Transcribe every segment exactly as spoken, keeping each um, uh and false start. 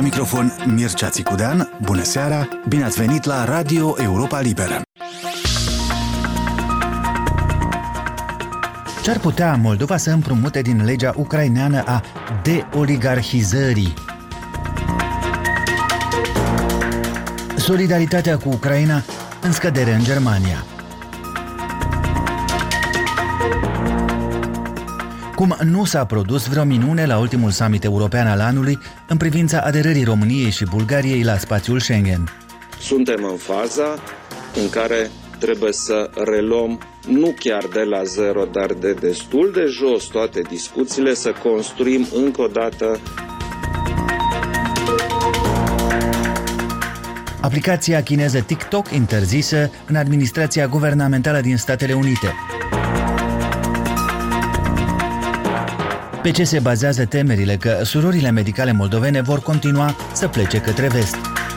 microfon Mircea Țicudean. Bună seara, bine ați venit la Radio Europa Liberă. Ce-ar putea Moldova să împrumute din legea ucraineană a deoligarhizării? Solidaritatea cu Ucraina în scădere în Germania. Cum nu s-a produs vreo minune la ultimul summit european al anului în privința aderării României și Bulgariei la spațiul Schengen. Suntem în faza în care trebuie să reluăm nu chiar de la zero, dar de destul de jos toate discuțiile, să construim încă o dată. Aplicația chineză TikTok interzisă în administrația guvernamentală din Statele Unite. Pe ce se bazează temerile că surorile medicale moldovene vor continua să plece către vest?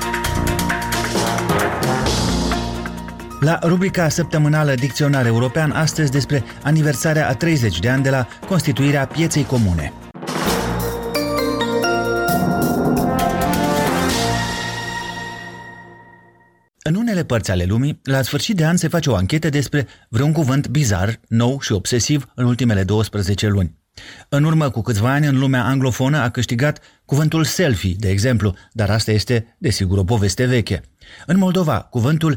La rubrica săptămânală Dicționar European, astăzi despre aniversarea a treizeci de ani de la constituirea pieței comune. În unele părți ale lumii, la sfârșit de an se face o anchetă despre vreun cuvânt bizar, nou și obsesiv în ultimele douăsprezece luni. În urmă cu câțiva ani, în lumea anglofonă a câștigat cuvântul selfie, de exemplu, dar asta este, desigur, o poveste veche. În Moldova, cuvântul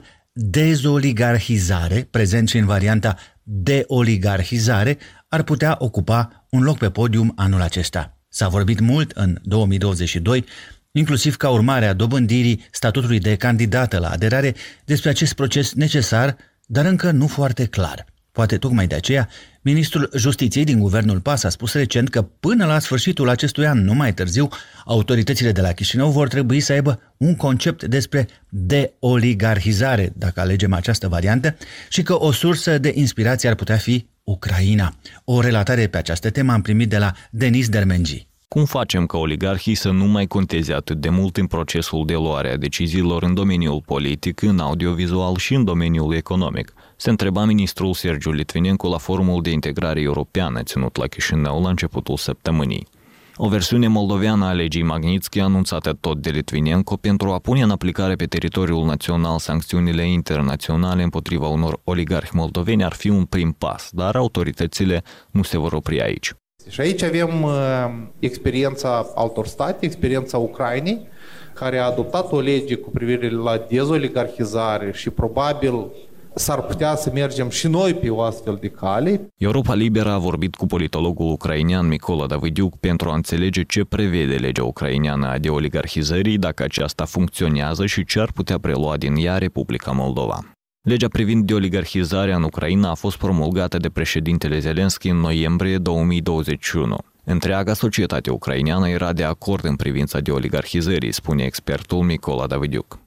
dezoligarhizare, prezent și în varianta deoligarhizare, ar putea ocupa un loc pe podium anul acesta. S-a vorbit mult în două mii douăzeci și doi, inclusiv ca urmare a dobândirii statutului de candidată la aderare, despre acest proces necesar, dar încă nu foarte clar. Poate tocmai de aceea, ministrul Justiției din guvernul P A S a spus recent că până la sfârșitul acestui an, nu mai târziu, autoritățile de la Chișinău vor trebui să aibă un concept despre deoligarhizare, dacă alegem această variantă, și că o sursă de inspirație ar putea fi Ucraina. O relatare pe această temă am primit de la Denis Dermengi. Cum facem ca oligarhii să nu mai conteze atât de mult în procesul de luare a deciziilor în domeniul politic, în audiovizual și în domeniul economic? Se întreba ministrul Sergiu Litvinenko la forumul de integrare europeană ținut la Chișinău la începutul săptămânii. O versiune moldoveană a legii Magnitsky, anunțată tot de Litvinenko, pentru a pune în aplicare pe teritoriul național sancțiunile internaționale împotriva unor oligarhi moldoveni, ar fi un prim pas, dar autoritățile nu se vor opri aici. Și aici avem uh, experiența altor state, experiența Ucrainei, care a adoptat o lege cu privire la dezoligarhizare și probabil s-ar putea să mergem și noi pe o astfel de cale. Europa Liberă a vorbit cu politologul ucrainean Mykola Davydiuk pentru a înțelege ce prevede legea ucraineană a deoligarhizării, dacă aceasta funcționează și ce ar putea prelua din ea Republica Moldova. Legea privind deoligarhizarea în Ucraina a fost promulgată de președintele Zelenski în noiembrie două mii douăzeci și unu. Întreaga societate ucraineană era de acord în privința deoligarhizării, spune expertul Mykola Davydiuk.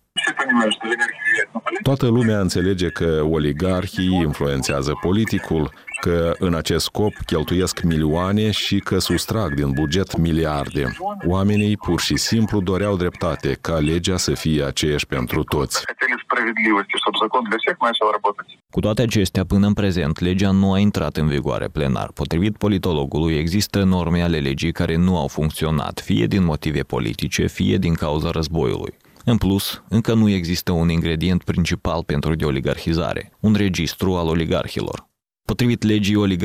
Toată lumea înțelege că oligarhii influențează politicul, că în acest scop cheltuiesc milioane și că sustrag din buget miliarde. Oamenii pur și simplu doreau dreptate, ca legea să fie aceeași pentru toți. Cu toate acestea, până în prezent, legea nu a intrat în vigoare plenar. Potrivit politologului, există norme ale legii care nu au funcționat, fie din motive politice, fie din cauza războiului. În plus, încă nu există un ingredient principal pentru deoligarhizare, un registru al oligarhilor. Potrivit legii, oligarhii